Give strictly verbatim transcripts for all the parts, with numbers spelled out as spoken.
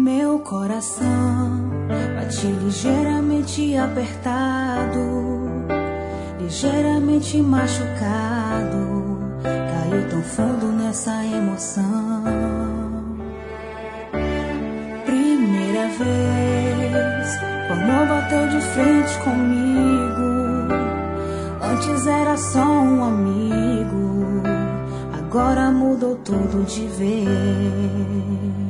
Meu coração bate ligeiramente apertado, ligeiramente machucado, caiu tão fundo nessa emoção. Primeira vez, o amor bateu de frente comigo. Antes era só um amigo, agora mudou tudo de vez.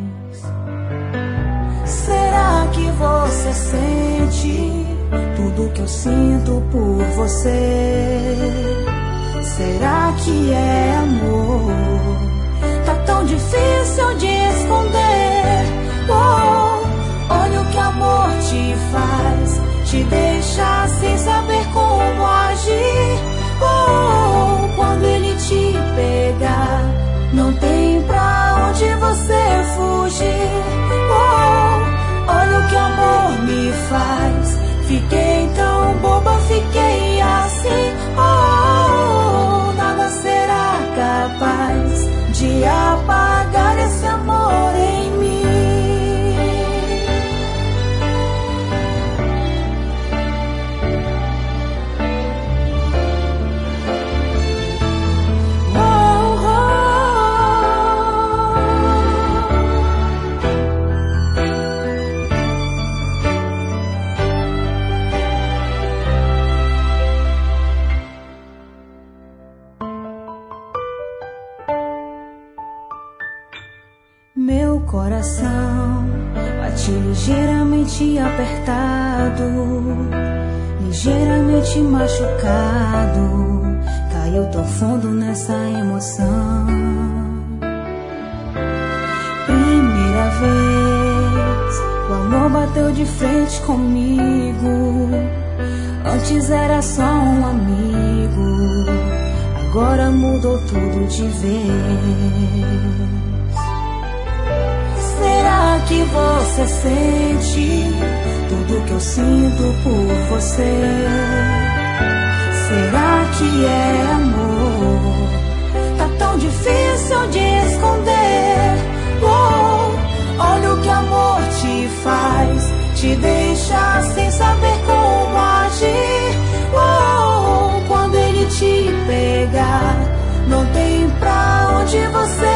Será que você sente tudo que eu sinto por você? Será que é amor? Tá tão difícil de esconder. Oh, olha o que amor te faz, te deixa sem saber como agir. Oh, quando ele te pegar, não tem pra onde você fugir. Oh, olha o que amor me faz, fiquei tão boba, fiquei assim. Oh, nada será capaz de apagar esse amor em mim. Meu coração bate ligeiramente apertado, ligeiramente machucado, caiu tão fundo nessa emoção. Primeira vez, o amor bateu de frente comigo. Antes era só um amigo, agora mudou tudo de vez. Será que você sente tudo que eu sinto por você? Será que é amor? Tá tão difícil de esconder. Oh, olha o que amor te faz, te deixa sem saber como agir. Oh, quando ele te pegar, não tem pra onde você